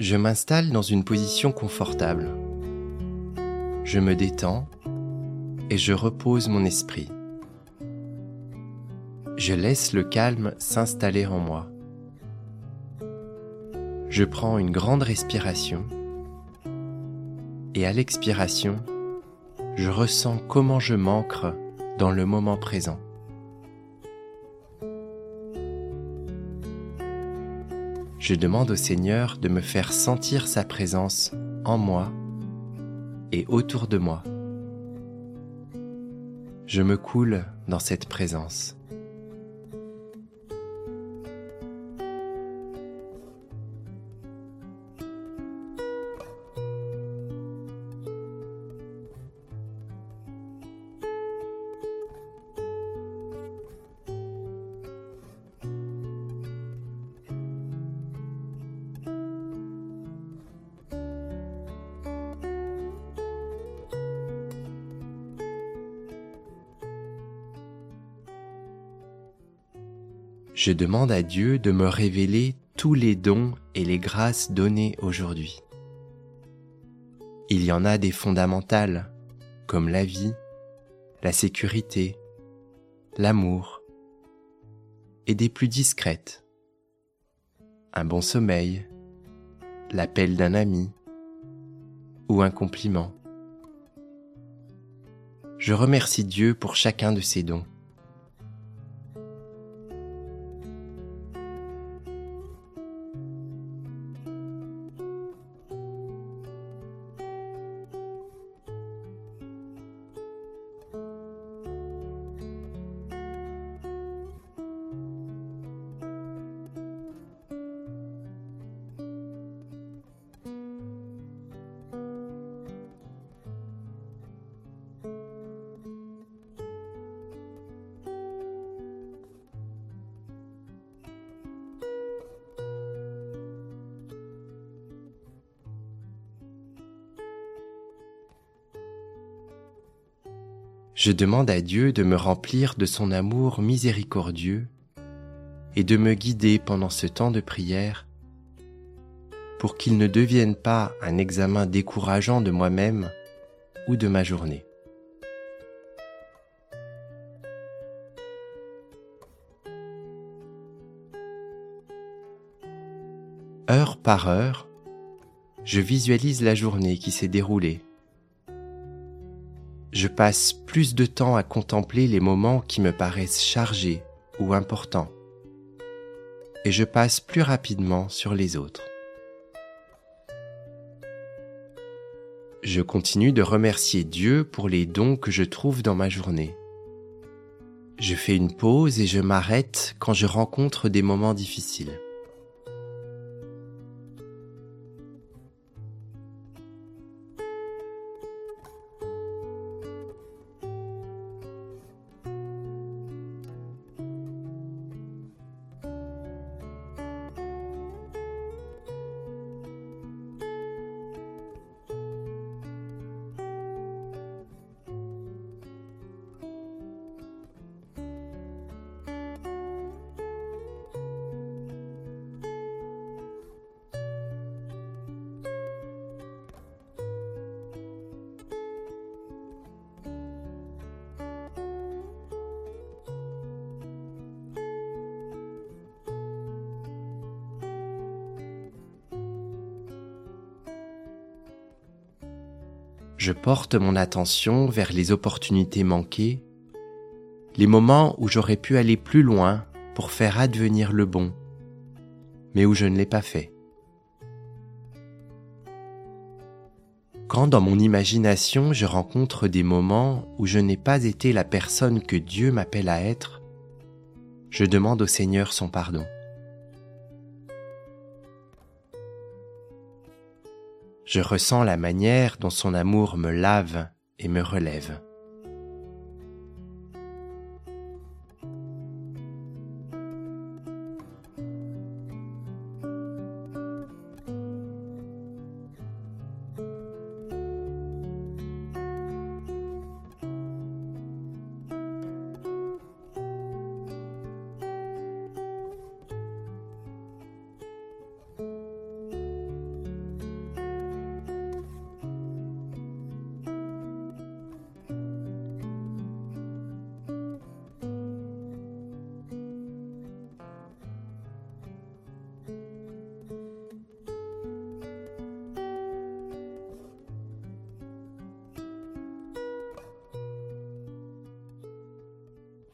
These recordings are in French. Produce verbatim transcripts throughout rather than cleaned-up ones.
Je m'installe dans une position confortable. Je me détends et je repose mon esprit. Je laisse le calme s'installer en moi. Je prends une grande respiration et à l'expiration, je ressens comment je m'ancre dans le moment présent. Je demande au Seigneur de me faire sentir sa présence en moi et autour de moi. Je me coule dans cette présence. Je demande à Dieu de me révéler tous les dons et les grâces données aujourd'hui. Il y en a des fondamentales, comme la vie, la sécurité, l'amour, et des plus discrètes, un bon sommeil, l'appel d'un ami ou un compliment. Je remercie Dieu pour chacun de ces dons. Je demande à Dieu de me remplir de son amour miséricordieux et de me guider pendant ce temps de prière pour qu'il ne devienne pas un examen décourageant de moi-même ou de ma journée. Heure par heure, je visualise la journée qui s'est déroulée. Je passe plus de temps à contempler les moments qui me paraissent chargés ou importants, et je passe plus rapidement sur les autres. Je continue de remercier Dieu pour les dons que je trouve dans ma journée. Je fais une pause et je m'arrête quand je rencontre des moments difficiles. Je porte mon attention vers les opportunités manquées, les moments où j'aurais pu aller plus loin pour faire advenir le bon, mais où je ne l'ai pas fait. Quand dans mon imagination je rencontre des moments où je n'ai pas été la personne que Dieu m'appelle à être, je demande au Seigneur son pardon. Je ressens la manière dont son amour me lave et me relève.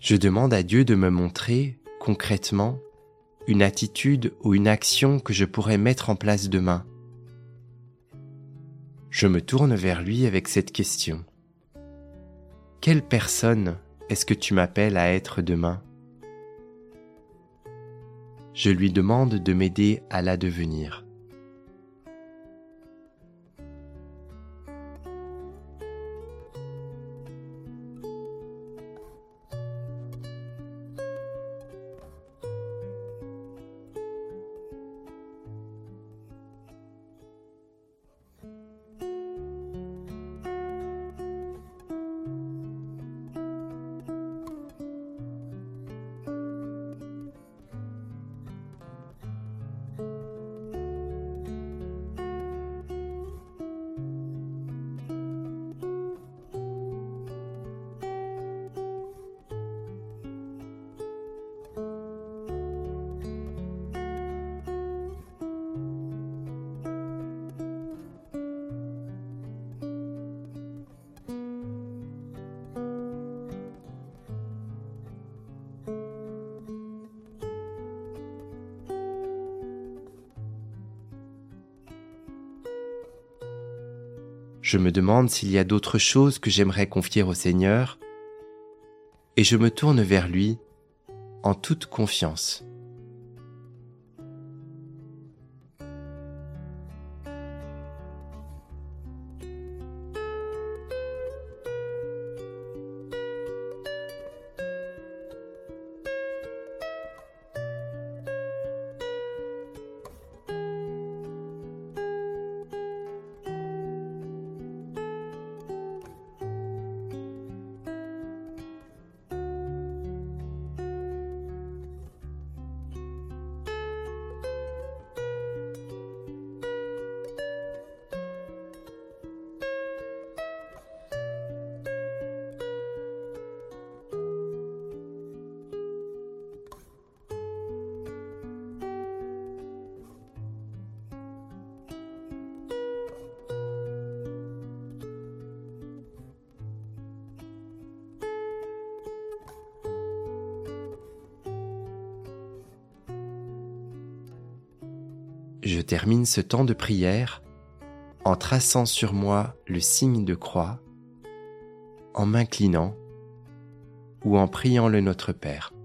Je demande à Dieu de me montrer, concrètement, une attitude ou une action que je pourrais mettre en place demain. Je me tourne vers lui avec cette question. Quelle personne est-ce que tu m'appelles à être demain ? Je lui demande de m'aider à la devenir. Je me demande s'il y a d'autres choses que j'aimerais confier au Seigneur, et je me tourne vers lui en toute confiance. Je termine ce temps de prière en traçant sur moi le signe de croix, en m'inclinant ou en priant le Notre Père.